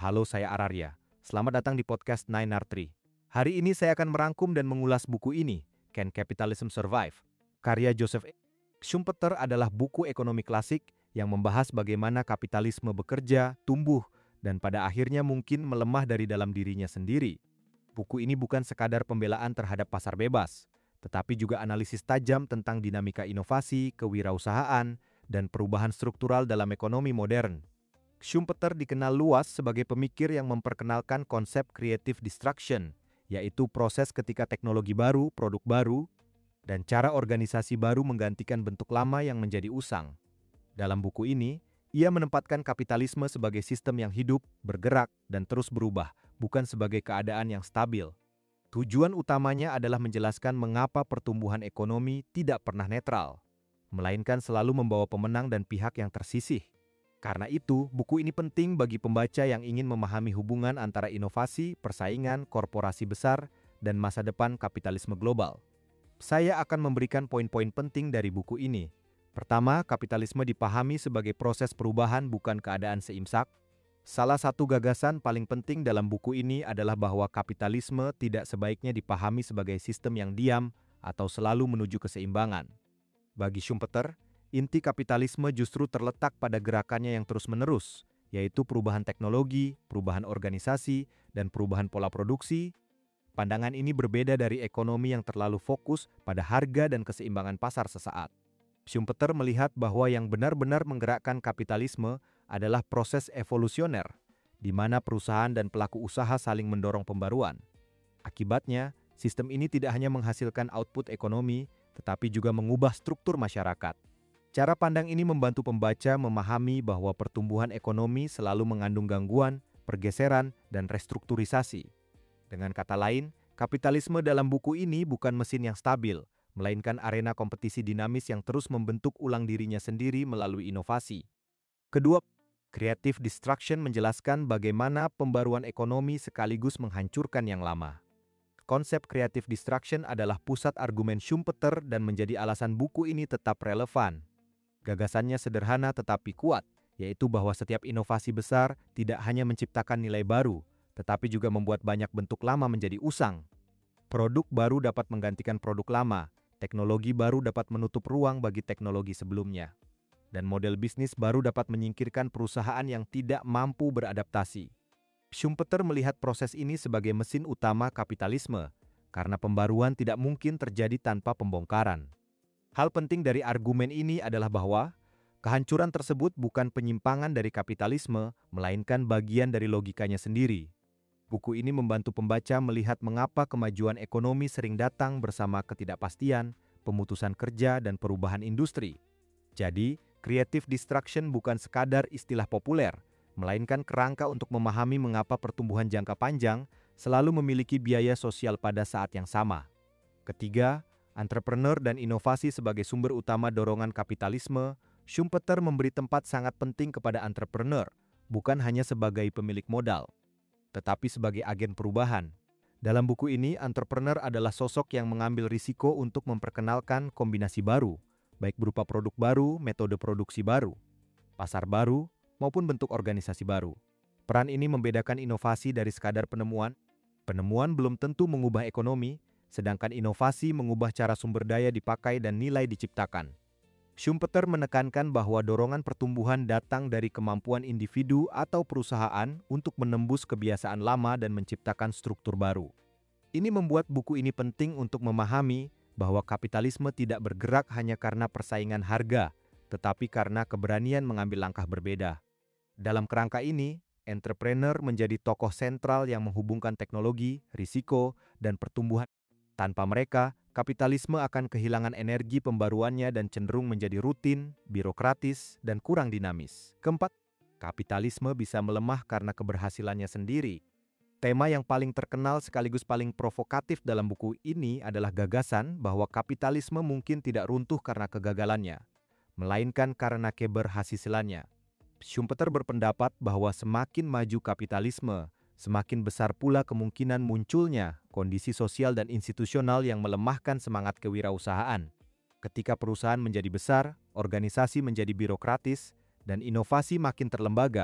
Halo, saya Ararya. Selamat datang di podcast Nine r Tree. Hari ini saya akan merangkum dan mengulas buku ini, Can Capitalism Survive? Karya Joseph Schumpeter adalah buku ekonomi klasik yang membahas bagaimana kapitalisme bekerja, tumbuh, dan pada akhirnya mungkin melemah dari dalam dirinya sendiri. Buku ini bukan sekadar pembelaan terhadap pasar bebas, tetapi juga analisis tajam tentang dinamika inovasi, kewirausahaan, dan perubahan struktural dalam ekonomi modern. Schumpeter dikenal luas sebagai pemikir yang memperkenalkan konsep creative destruction, yaitu proses ketika teknologi baru, produk baru, dan cara organisasi baru menggantikan bentuk lama yang menjadi usang. Dalam buku ini, ia menempatkan kapitalisme sebagai sistem yang hidup, bergerak, dan terus berubah, bukan sebagai keadaan yang stabil. Tujuan utamanya adalah menjelaskan mengapa pertumbuhan ekonomi tidak pernah netral, melainkan selalu membawa pemenang dan pihak yang tersisih. Karena itu, buku ini penting bagi pembaca yang ingin memahami hubungan antara inovasi, persaingan, korporasi besar, dan masa depan kapitalisme global. Saya akan memberikan poin-poin penting dari buku ini. Pertama, kapitalisme dipahami sebagai proses perubahan bukan keadaan seimsak. Salah satu gagasan paling penting dalam buku ini adalah bahwa kapitalisme tidak sebaiknya dipahami sebagai sistem yang diam atau selalu menuju keseimbangan. Bagi Schumpeter, inti kapitalisme justru terletak pada gerakannya yang terus-menerus, yaitu perubahan teknologi, perubahan organisasi, dan perubahan pola produksi. Pandangan ini berbeda dari ekonomi yang terlalu fokus pada harga dan keseimbangan pasar sesaat. Schumpeter melihat bahwa yang benar-benar menggerakkan kapitalisme adalah proses evolusioner, di mana perusahaan dan pelaku usaha saling mendorong pembaruan. Akibatnya, sistem ini tidak hanya menghasilkan output ekonomi, tetapi juga mengubah struktur masyarakat. Cara pandang ini membantu pembaca memahami bahwa pertumbuhan ekonomi selalu mengandung gangguan, pergeseran, dan restrukturisasi. Dengan kata lain, kapitalisme dalam buku ini bukan mesin yang stabil, melainkan arena kompetisi dinamis yang terus membentuk ulang dirinya sendiri melalui inovasi. Kedua, creative destruction menjelaskan bagaimana pembaruan ekonomi sekaligus menghancurkan yang lama. Konsep creative destruction adalah pusat argumen Schumpeter dan menjadi alasan buku ini tetap relevan. Gagasannya sederhana tetapi kuat, yaitu bahwa setiap inovasi besar tidak hanya menciptakan nilai baru, tetapi juga membuat banyak bentuk lama menjadi usang. Produk baru dapat menggantikan produk lama, teknologi baru dapat menutup ruang bagi teknologi sebelumnya, dan model bisnis baru dapat menyingkirkan perusahaan yang tidak mampu beradaptasi. Schumpeter melihat proses ini sebagai mesin utama kapitalisme, karena pembaruan tidak mungkin terjadi tanpa pembongkaran. Hal penting dari argumen ini adalah bahwa kehancuran tersebut bukan penyimpangan dari kapitalisme, melainkan bagian dari logikanya sendiri. Buku ini membantu pembaca melihat mengapa kemajuan ekonomi sering datang bersama ketidakpastian, pemutusan kerja, dan perubahan industri. Jadi, creative destruction bukan sekadar istilah populer, melainkan kerangka untuk memahami mengapa pertumbuhan jangka panjang selalu memiliki biaya sosial pada saat yang sama. Ketiga, entrepreneur dan inovasi sebagai sumber utama dorongan kapitalisme. Schumpeter memberi tempat sangat penting kepada entrepreneur, bukan hanya sebagai pemilik modal, tetapi sebagai agen perubahan. Dalam buku ini, entrepreneur adalah sosok yang mengambil risiko untuk memperkenalkan kombinasi baru, baik berupa produk baru, metode produksi baru, pasar baru, maupun bentuk organisasi baru. Peran ini membedakan inovasi dari sekadar penemuan. Penemuan belum tentu mengubah ekonomi, sedangkan inovasi mengubah cara sumber daya dipakai dan nilai diciptakan. Schumpeter menekankan bahwa dorongan pertumbuhan datang dari kemampuan individu atau perusahaan untuk menembus kebiasaan lama dan menciptakan struktur baru. Ini membuat buku ini penting untuk memahami bahwa kapitalisme tidak bergerak hanya karena persaingan harga, tetapi karena keberanian mengambil langkah berbeda. Dalam kerangka ini, entrepreneur menjadi tokoh sentral yang menghubungkan teknologi, risiko, dan pertumbuhan. Tanpa mereka, kapitalisme akan kehilangan energi pembaruannya dan cenderung menjadi rutin, birokratis, dan kurang dinamis. Keempat, kapitalisme bisa melemah karena keberhasilannya sendiri. Tema yang paling terkenal sekaligus paling provokatif dalam buku ini adalah gagasan bahwa kapitalisme mungkin tidak runtuh karena kegagalannya, melainkan karena keberhasilannya. Schumpeter berpendapat bahwa semakin maju kapitalisme, semakin besar pula kemungkinan munculnya kondisi sosial dan institusional yang melemahkan semangat kewirausahaan. Ketika perusahaan menjadi besar, organisasi menjadi birokratis, dan inovasi makin terlembaga,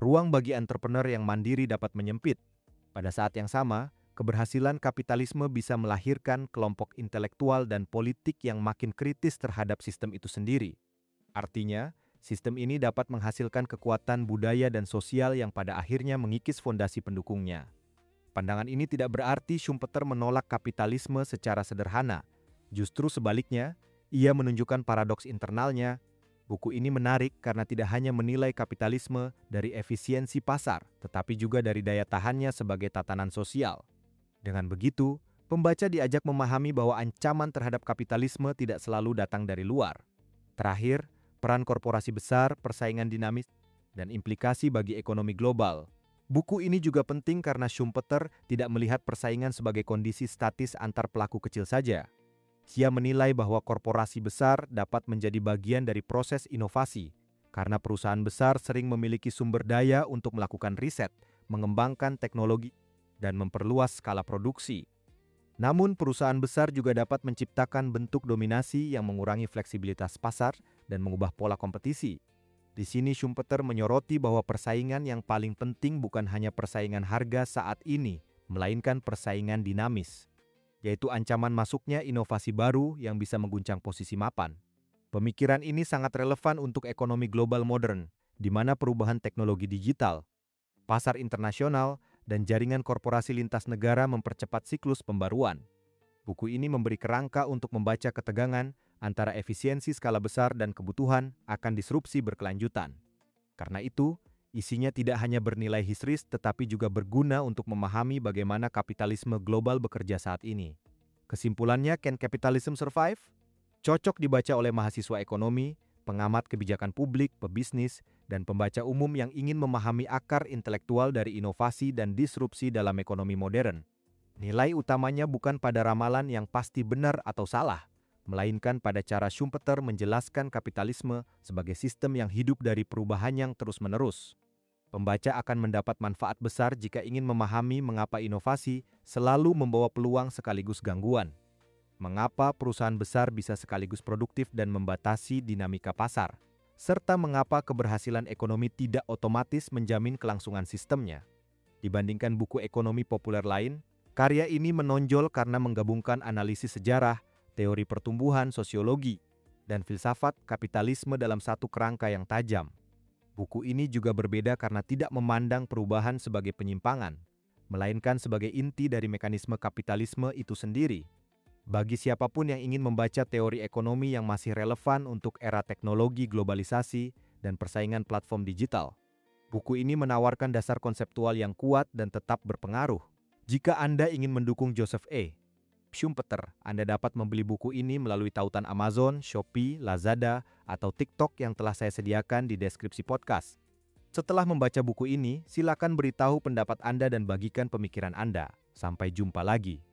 ruang bagi entrepreneur yang mandiri dapat menyempit. Pada saat yang sama, keberhasilan kapitalisme bisa melahirkan kelompok intelektual dan politik yang makin kritis terhadap sistem itu sendiri. Artinya, sistem ini dapat menghasilkan kekuatan budaya dan sosial yang pada akhirnya mengikis fondasi pendukungnya. Pandangan ini tidak berarti Schumpeter menolak kapitalisme secara sederhana. Justru sebaliknya, ia menunjukkan paradoks internalnya. Buku ini menarik karena tidak hanya menilai kapitalisme dari efisiensi pasar, tetapi juga dari daya tahannya sebagai tatanan sosial. Dengan begitu, pembaca diajak memahami bahwa ancaman terhadap kapitalisme tidak selalu datang dari luar. Terakhir, peran korporasi besar, persaingan dinamis, dan implikasi bagi ekonomi global. Buku ini juga penting karena Schumpeter tidak melihat persaingan sebagai kondisi statis antar pelaku kecil saja. Dia menilai bahwa korporasi besar dapat menjadi bagian dari proses inovasi, karena perusahaan besar sering memiliki sumber daya untuk melakukan riset, mengembangkan teknologi, dan memperluas skala produksi. Namun, perusahaan besar juga dapat menciptakan bentuk dominasi yang mengurangi fleksibilitas pasar dan mengubah pola kompetisi. Di sini Schumpeter menyoroti bahwa persaingan yang paling penting bukan hanya persaingan harga saat ini, melainkan persaingan dinamis, yaitu ancaman masuknya inovasi baru yang bisa mengguncang posisi mapan. Pemikiran ini sangat relevan untuk ekonomi global modern, di mana perubahan teknologi digital, pasar internasional, dan jaringan korporasi lintas negara mempercepat siklus pembaruan. Buku ini memberi kerangka untuk membaca ketegangan antara efisiensi skala besar dan kebutuhan akan disrupsi berkelanjutan. Karena itu, isinya tidak hanya bernilai historis tetapi juga berguna untuk memahami bagaimana kapitalisme global bekerja saat ini. Kesimpulannya, Can Capitalism Survive? Cocok dibaca oleh mahasiswa ekonomi, pengamat kebijakan publik, pebisnis, dan pembaca umum yang ingin memahami akar intelektual dari inovasi dan disrupsi dalam ekonomi modern. Nilai utamanya bukan pada ramalan yang pasti benar atau salah, melainkan pada cara Schumpeter menjelaskan kapitalisme sebagai sistem yang hidup dari perubahan yang terus-menerus. Pembaca akan mendapat manfaat besar jika ingin memahami mengapa inovasi selalu membawa peluang sekaligus gangguan. Mengapa perusahaan besar bisa sekaligus produktif dan membatasi dinamika pasar, serta mengapa keberhasilan ekonomi tidak otomatis menjamin kelangsungan sistemnya. Dibandingkan buku ekonomi populer lain, karya ini menonjol karena menggabungkan analisis sejarah, teori pertumbuhan, sosiologi, dan filsafat kapitalisme dalam satu kerangka yang tajam. Buku ini juga berbeda karena tidak memandang perubahan sebagai penyimpangan, melainkan sebagai inti dari mekanisme kapitalisme itu sendiri. Bagi siapapun yang ingin membaca teori ekonomi yang masih relevan untuk era teknologi globalisasi dan persaingan platform digital, buku ini menawarkan dasar konseptual yang kuat dan tetap berpengaruh. Jika Anda ingin mendukung Joseph A. Schumpeter, Anda dapat membeli buku ini melalui tautan Amazon, Shopee, Lazada, atau TikTok yang telah saya sediakan di deskripsi podcast. Setelah membaca buku ini, silakan beritahu pendapat Anda dan bagikan pemikiran Anda. Sampai jumpa lagi.